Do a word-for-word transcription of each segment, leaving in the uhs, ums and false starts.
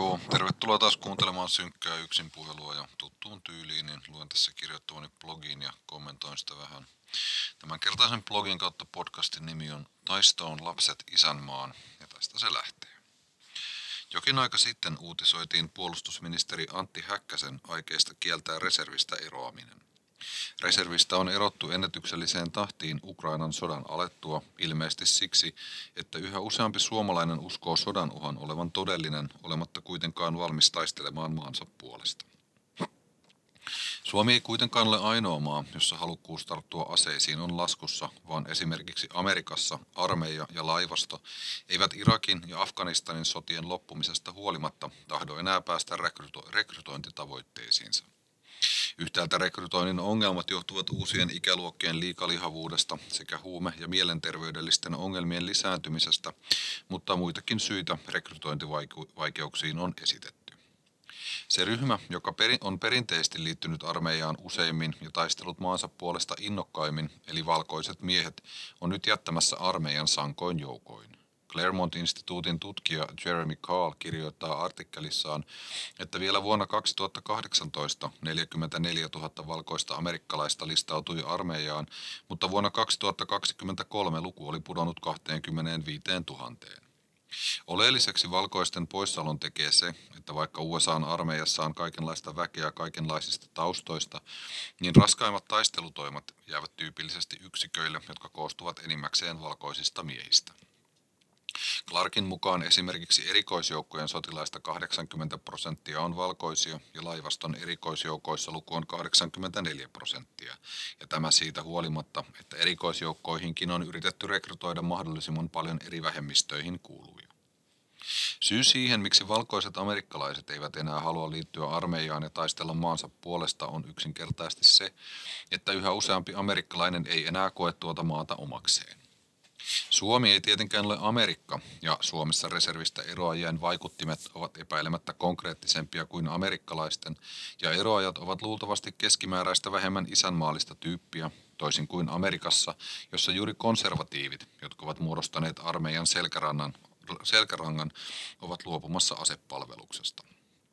Joo, tervetuloa taas kuuntelemaan synkkää yksin puhelua ja tuttuun tyyliin, niin luen tässä kirjoittamani blogiin ja kommentoin sitä vähän. Tämän kertaisen blogin kautta podcastin nimi on Taistoon lapset isänmaan ja tästä se lähtee. Jokin aika sitten uutisoitiin puolustusministeri Antti Häkkäsen aikeista kieltää reservistä eroaminen. Reservistä on erottu ennätykselliseen tahtiin Ukrainan sodan alettua, ilmeisesti siksi, että yhä useampi suomalainen uskoo sodan uhan olevan todellinen, olematta kuitenkaan valmis taistelemaan maansa puolesta. Suomi ei kuitenkaan ole ainoa maa, jossa halukkuus tarttua aseisiin on laskussa, vaan esimerkiksi Amerikassa armeija ja laivasto eivät Irakin ja Afganistanin sotien loppumisesta huolimatta tahdo enää päästä rekryto- rekrytointitavoitteisiinsa. Yhtäältä rekrytoinnin ongelmat johtuvat uusien ikäluokkien liikalihavuudesta sekä huume- ja mielenterveydellisten ongelmien lisääntymisestä, mutta muitakin syitä rekrytointivaikeuksiin on esitetty. Se ryhmä, joka on perinteisesti liittynyt armeijaan useimmin ja taistellut maansa puolesta innokkaimmin, eli valkoiset miehet, on nyt jättämässä armeijan sankoin joukoin. Claremont-instituutin tutkija Jeremy Carl kirjoittaa artikkelissaan, että vielä vuonna kaksituhattakahdeksantoista neljäkymmentäneljätuhatta valkoista amerikkalaista listautui armeijaan, mutta vuonna kaksituhattakaksikymmentäkolme luku oli pudonnut kaksikymmentäviisituhatta. Oleelliseksi valkoisten poissaolon tekee se, että vaikka U S A:n armeijassa on kaikenlaista väkeä kaikenlaisista taustoista, niin raskaimmat taistelutoimat jäävät tyypillisesti yksiköille, jotka koostuvat enimmäkseen valkoisista miehistä. Clarkin mukaan esimerkiksi erikoisjoukkojen sotilaista kahdeksankymmentä prosenttia on valkoisia ja laivaston erikoisjoukoissa luku on kahdeksankymmentäneljä prosenttia, ja tämä siitä huolimatta, että erikoisjoukkoihinkin on yritetty rekrytoida mahdollisimman paljon eri vähemmistöihin kuuluvia. Syy siihen, miksi valkoiset amerikkalaiset eivät enää halua liittyä armeijaan ja taistella maansa puolesta, on yksinkertaisesti se, että yhä useampi amerikkalainen ei enää koe tuota maata omakseen. Suomi ei tietenkään ole Amerikka, ja Suomessa reservistä eroajien vaikuttimet ovat epäilemättä konkreettisempia kuin amerikkalaisten, ja eroajat ovat luultavasti keskimääräistä vähemmän isänmaallista tyyppiä, toisin kuin Amerikassa, jossa juuri konservatiivit, jotka ovat muodostaneet armeijan selkärangan, selkärangan ovat luopumassa asepalveluksesta.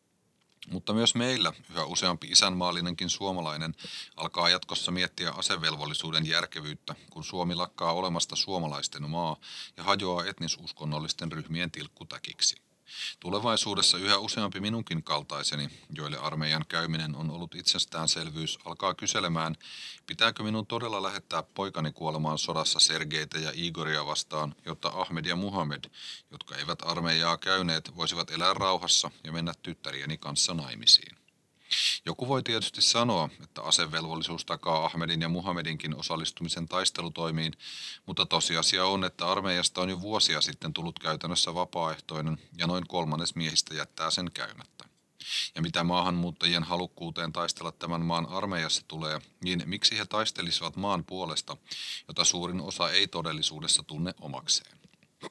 Mutta myös meillä yhä useampi isänmaallinenkin suomalainen alkaa jatkossa miettiä asevelvollisuuden järkevyyttä, kun Suomi lakkaa olemasta suomalaisten maa ja hajoaa etnisuskonnollisten ryhmien tilkkutäkiksi. Tulevaisuudessa yhä useampi minunkin kaltaiseni, joille armeijan käyminen on ollut itsestäänselvyys, alkaa kyselemään, pitääkö minun todella lähettää poikani kuolemaan sodassa Sergeitä ja Igoria vastaan, jotta Ahmed ja Muhammed, jotka eivät armeijaa käyneet, voisivat elää rauhassa ja mennä tyttärieni kanssa naimisiin. Joku voi tietysti sanoa, että asevelvollisuus takaa Ahmedin ja Muhammedinkin osallistumisen taistelutoimiin, mutta tosiasia on, että armeijasta on jo vuosia sitten tullut käytännössä vapaaehtoinen ja noin kolmannes miehistä jättää sen käymättä. Ja mitä maahanmuuttajien halukkuuteen taistella tämän maan armeijassa tulee, niin miksi he taistelisivat maan puolesta, jota suurin osa ei todellisuudessa tunne omakseen?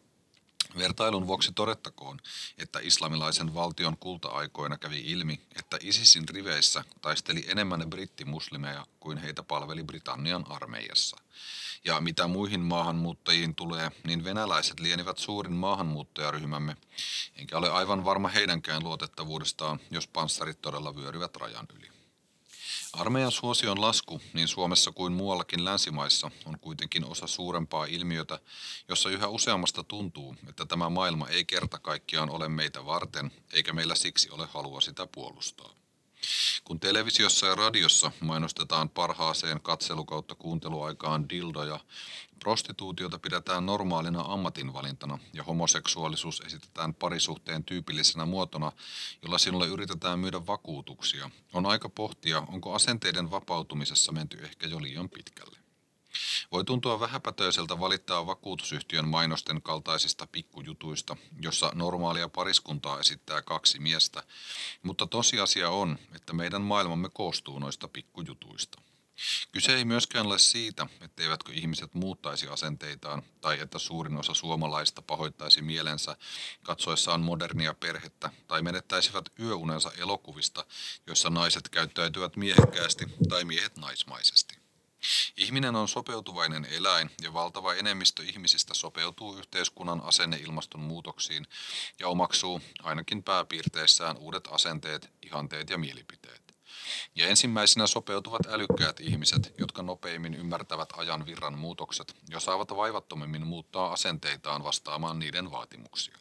Vertailun vuoksi todettakoon, että islamilaisen valtion kulta-aikoina kävi ilmi, että ISISin riveissä taisteli enemmän brittimuslimeja kuin heitä palveli Britannian armeijassa. Ja mitä muihin maahanmuuttajiin tulee, niin venäläiset lienivät suurin maahanmuuttajaryhmämme, enkä ole aivan varma heidänkään luotettavuudestaan, jos panssarit todella vyöryvät rajan yli. Armeijan suosion lasku niin Suomessa kuin muuallakin länsimaissa on kuitenkin osa suurempaa ilmiötä, jossa yhä useammasta tuntuu, että tämä maailma ei kerta kaikkiaan ole meitä varten, eikä meillä siksi ole halua sitä puolustaa. Kun televisiossa ja radiossa mainostetaan parhaaseen katselu- kautta kuunteluaikaan dildoja, prostituutiota pidetään normaalina ammatinvalintana ja homoseksuaalisuus esitetään parisuhteen tyypillisenä muotona, jolla sinulle yritetään myydä vakuutuksia, on aika pohtia, onko asenteiden vapautumisessa menty ehkä jo liian pitkälle. Voi tuntua vähäpätöiseltä valittaa vakuutusyhtiön mainosten kaltaisista pikkujutuista, jossa normaalia pariskuntaa esittää kaksi miestä, mutta tosiasia on, että meidän maailmamme koostuu noista pikkujutuista. Kyse ei myöskään ole siitä, etteivätkö ihmiset muuttaisi asenteitaan tai että suurin osa suomalaista pahoittaisi mielensä katsoessaan modernia perhettä tai menettäisivät yöunensa elokuvista, joissa naiset käyttäytyvät miehekkäästi tai miehet naismaisesti. Ihminen on sopeutuvainen eläin ja valtava enemmistö ihmisistä sopeutuu yhteiskunnan asenneilmaston muutoksiin ja omaksuu ainakin pääpiirteissään uudet asenteet, ihanteet ja mielipiteet. Ja ensimmäisenä sopeutuvat älykkäät ihmiset, jotka nopeimmin ymmärtävät ajan virran muutokset ja saavat vaivattomimmin muuttaa asenteitaan vastaamaan niiden vaatimuksia.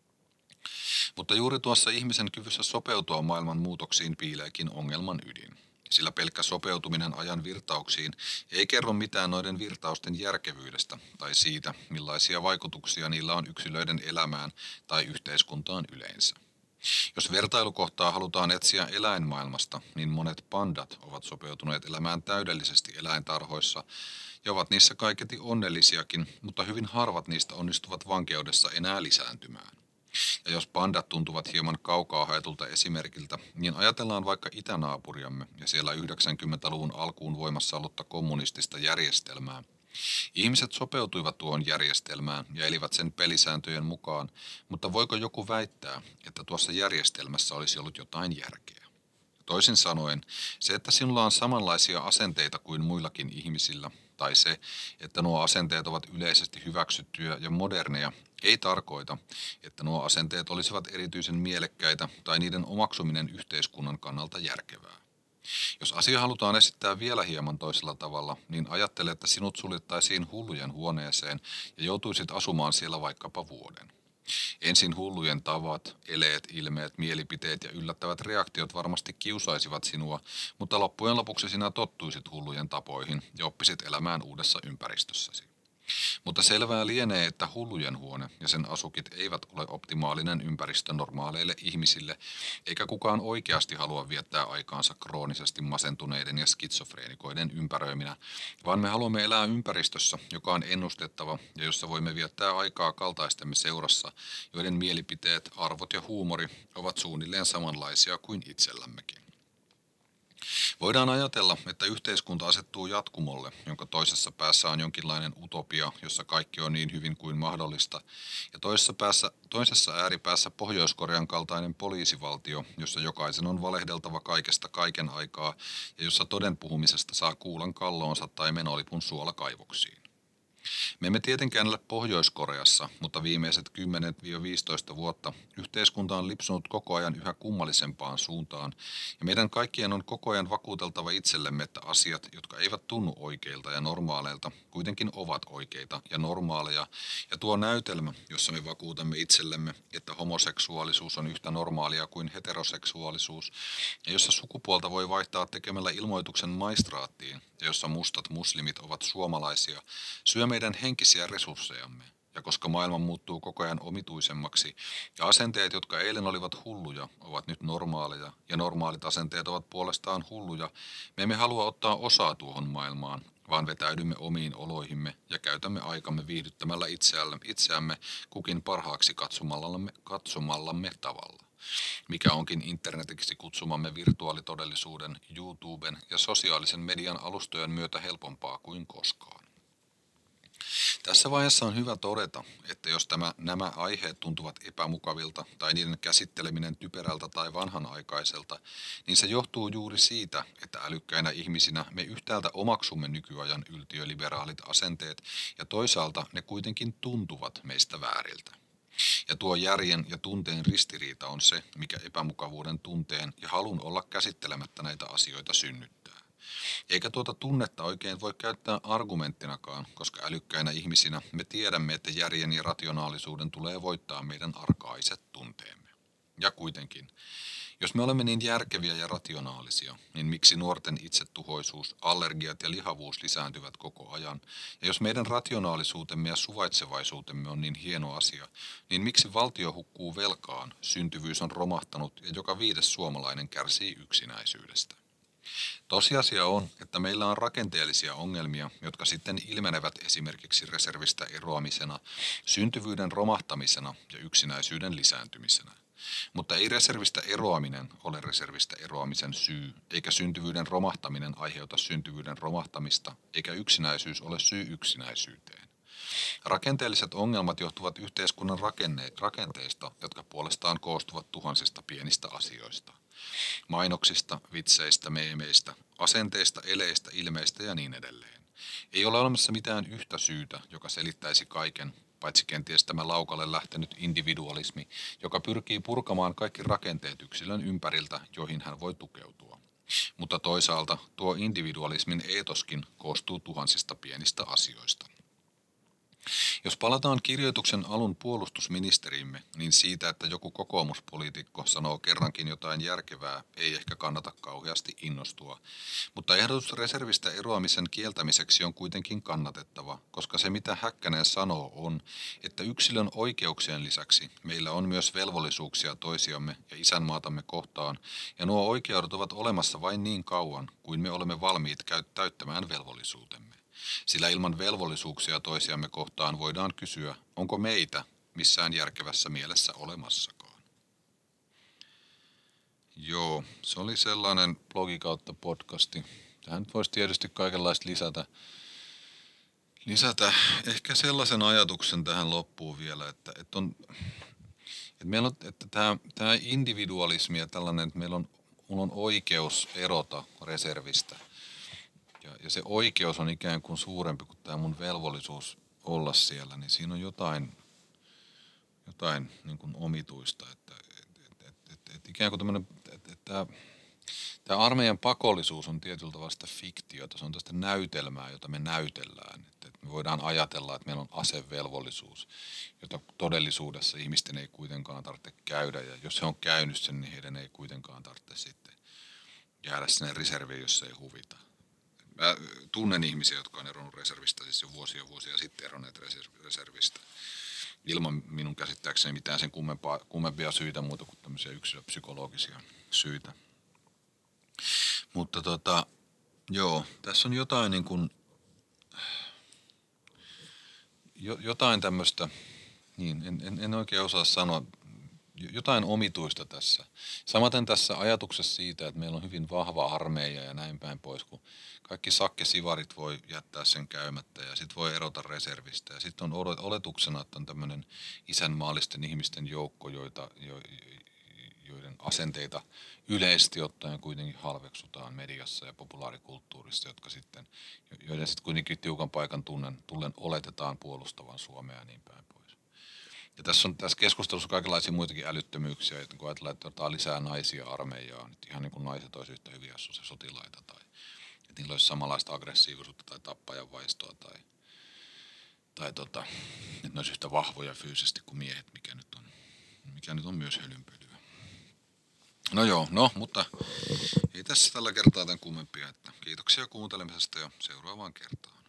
Mutta juuri tuossa ihmisen kyvyssä sopeutua maailman muutoksiin piileekin ongelman ydin. Sillä pelkkä sopeutuminen ajan virtauksiin ei kerro mitään noiden virtausten järkevyydestä tai siitä, millaisia vaikutuksia niillä on yksilöiden elämään tai yhteiskuntaan yleensä. Jos vertailukohtaa halutaan etsiä eläinmaailmasta, niin monet pandat ovat sopeutuneet elämään täydellisesti eläintarhoissa ja ovat niissä kaiketi onnellisiakin, mutta hyvin harvat niistä onnistuvat vankeudessa enää lisääntymään. Ja jos pandat tuntuvat hieman kaukaa haetulta esimerkiltä, niin ajatellaan vaikka itänaapuriamme ja siellä yhdeksänkymmentäluvun alkuun voimassa ollutta kommunistista järjestelmää. Ihmiset sopeutuivat tuohon järjestelmään ja elivät sen pelisääntöjen mukaan, mutta voiko joku väittää, että tuossa järjestelmässä olisi ollut jotain järkeä? Toisin sanoen, se, että sinulla on samanlaisia asenteita kuin muillakin ihmisillä, tai se, että nuo asenteet ovat yleisesti hyväksyttyjä ja moderneja, ei tarkoita, että nuo asenteet olisivat erityisen mielekkäitä tai niiden omaksuminen yhteiskunnan kannalta järkevää. Jos asia halutaan esittää vielä hieman toisella tavalla, niin ajattele, että sinut suljettaisiin hullujen huoneeseen ja joutuisit asumaan siellä vaikkapa vuoden. Ensin hullujen tavat, eleet, ilmeet, mielipiteet ja yllättävät reaktiot varmasti kiusaisivat sinua, mutta loppujen lopuksi sinä tottuisit hullujen tapoihin ja oppisit elämään uudessa ympäristössäsi. Mutta selvää lienee, että hullujen huone ja sen asukit eivät ole optimaalinen ympäristö normaaleille ihmisille, eikä kukaan oikeasti halua viettää aikaansa kroonisesti masentuneiden ja skitsofreenikoiden ympäröiminä, vaan me haluamme elää ympäristössä, joka on ennustettava ja jossa voimme viettää aikaa kaltaistemme seurassa, joiden mielipiteet, arvot ja huumori ovat suunnilleen samanlaisia kuin itsellämmekin. Voidaan ajatella, että yhteiskunta asettuu jatkumolle, jonka toisessa päässä on jonkinlainen utopia, jossa kaikki on niin hyvin kuin mahdollista, ja toisessa, päässä, toisessa ääripäässä Pohjois-Korean kaltainen poliisivaltio, jossa jokaisen on valehdeltava kaikesta kaiken aikaa ja jossa toden puhumisesta saa kuulan kalloonsa tai menolipun suolakaivoksiin. Me emme tietenkään ole Pohjois-Koreassa, mutta viimeiset kymmenen viisitoista vuotta yhteiskunta on lipsunut koko ajan yhä kummallisempaan suuntaan, ja meidän kaikkien on koko ajan vakuuteltava itsellemme, että asiat, jotka eivät tunnu oikeilta ja normaaleilta, kuitenkin ovat oikeita ja normaaleja, ja tuo näytelmä, jossa me vakuutamme itsellemme, että homoseksuaalisuus on yhtä normaalia kuin heteroseksuaalisuus, ja jossa sukupuolta voi vaihtaa tekemällä ilmoituksen maistraattiin, ja jossa mustat muslimit ovat suomalaisia, syö meidän henkisiä resurssejamme. Ja koska maailma muuttuu koko ajan omituisemmaksi ja asenteet, jotka eilen olivat hulluja, ovat nyt normaaleja ja normaalit asenteet ovat puolestaan hulluja, me emme halua ottaa osaa tuohon maailmaan, vaan vetäydymme omiin oloihimme ja käytämme aikamme viihdyttämällä itseämme kukin parhaaksi katsomallamme, katsomallamme tavalla. Mikä onkin internetiksi kutsumamme virtuaalitodellisuuden, YouTuben ja sosiaalisen median alustojen myötä helpompaa kuin koskaan. Tässä vaiheessa on hyvä todeta, että jos tämä, nämä aiheet tuntuvat epämukavilta tai niiden käsitteleminen typerältä tai vanhanaikaiselta, niin se johtuu juuri siitä, että älykkäinä ihmisinä me yhtäältä omaksumme nykyajan yltiöliberaalit asenteet ja toisaalta ne kuitenkin tuntuvat meistä vääriltä. Ja tuo järjen ja tunteen ristiriita on se, mikä epämukavuuden tunteen ja halun olla käsittelemättä näitä asioita synnyttää. Eikä tuota tunnetta oikein voi käyttää argumenttinakaan, koska älykkäinä ihmisinä me tiedämme, että järjen ja rationaalisuuden tulee voittaa meidän arkaiset tunteemme. Ja kuitenkin, jos me olemme niin järkeviä ja rationaalisia, niin miksi nuorten itsetuhoisuus, allergiat ja lihavuus lisääntyvät koko ajan? Ja jos meidän rationaalisuutemme ja suvaitsevaisuutemme on niin hieno asia, niin miksi valtio hukkuu velkaan, syntyvyys on romahtanut ja joka viides suomalainen kärsii yksinäisyydestä? Tosiasia on, että meillä on rakenteellisia ongelmia, jotka sitten ilmenevät esimerkiksi reservistä eroamisena, syntyvyyden romahtamisena ja yksinäisyyden lisääntymisenä. Mutta ei reservistä eroaminen ole reservistä eroamisen syy, eikä syntyvyyden romahtaminen aiheuta syntyvyyden romahtamista, eikä yksinäisyys ole syy yksinäisyyteen. Rakenteelliset ongelmat johtuvat yhteiskunnan rakenne- rakenteista, jotka puolestaan koostuvat tuhansista pienistä asioista. Mainoksista, vitseistä, meemeistä, asenteista, eleistä, ilmeistä ja niin edelleen. Ei ole olemassa mitään yhtä syytä, joka selittäisi kaiken, paitsi kenties tämä laukalle lähtenyt individualismi, joka pyrkii purkamaan kaikki rakenteet yksilön ympäriltä, joihin hän voi tukeutua. Mutta toisaalta tuo individualismin eetoskin koostuu tuhansista pienistä asioista. Jos palataan kirjoituksen alun puolustusministerimme, niin siitä, että joku kokoomuspoliitikko sanoo kerrankin jotain järkevää, ei ehkä kannata kauheasti innostua. Mutta ehdotus reservistä eroamisen kieltämiseksi on kuitenkin kannatettava, koska se mitä Häkkänen sanoo on, että yksilön oikeuksien lisäksi meillä on myös velvollisuuksia toisiamme ja isänmaatamme kohtaan, ja nuo oikeudet ovat olemassa vain niin kauan, kuin me olemme valmiit täyttämään velvollisuutemme. Sillä ilman velvollisuuksia toisiamme kohtaan voidaan kysyä, onko meitä missään järkevässä mielessä olemassakaan. Joo, se oli sellainen blogi kautta podcasti. Tähän voisi tietysti kaikenlaista lisätä. Lisätä ehkä sellaisen ajatuksen tähän loppuun vielä, että, että, on, että meillä on, että tämä, tämä individualismi ja tällainen, että meillä on, mulla on oikeus erota reservistä. Ja, ja se oikeus on ikään kuin suurempi kuin tämä mun velvollisuus olla siellä, niin siinä on jotain, jotain niin kuin omituista, että et, et, et, et ikään kuin tämmöinen, että et, tämä, tämä armeijan pakollisuus on tietyllä tavalla sitä fiktiota, se on tästä näytelmää, jota me näytellään, että et me voidaan ajatella, että meillä on asevelvollisuus, jota todellisuudessa ihmisten ei kuitenkaan tarvitse käydä, ja jos he on käynyt sen, niin heidän ei kuitenkaan tarvitse sitten jäädä sinne reserviin, jos se ei huvita. Mä tunnen ihmisiä, jotka on eronnut reservistä, siis jo vuosia vuosia sitten eronneet reservistä. Ilman minun käsittääkseni mitään sen kummempaa, kummempia syitä muuta kuin tämmöisiä yksilöpsykologisia syitä. Mutta tota, joo, tässä on jotain niin kuin, jotain tämmöistä, niin en, en, en oikein osaa sanoa, jotain omituista tässä. Samaten tässä ajatuksessa siitä, että meillä on hyvin vahva armeija ja näin päin pois, kun kaikki sakkesivarit voi jättää sen käymättä ja sitten voi erota reservistä. Ja sitten on oletuksena, että on tämmöinen isänmaallisten ihmisten joukko, joita, jo, joiden asenteita yleisesti ottaen kuitenkin halveksutaan mediassa ja populaarikulttuurissa, jotka sitten, joiden sitten kuitenkin tiukan paikan tunnen, tullen oletetaan puolustavan Suomea ja niin päin pois. Ja tässä on tässä keskustelussa kaikenlaisia muitakin älyttömyyksiä, että kun ajatellaan, että otetaan lisää naisia armeijaan, että ihan niin kuin naiset olisi yhtä hyviä sotilaita tai että niillä olisi samanlaista aggressiivisuutta tai tappajan vaistoa tai, tai tota, että ne olisi yhtä vahvoja fyysisesti kuin miehet, mikä nyt on, mikä nyt on myös hölynpölyä. No joo, no, mutta ei tässä tällä kertaa tämän kummempia, että kiitoksia kuuntelemisesta ja seuraavaan kertaan.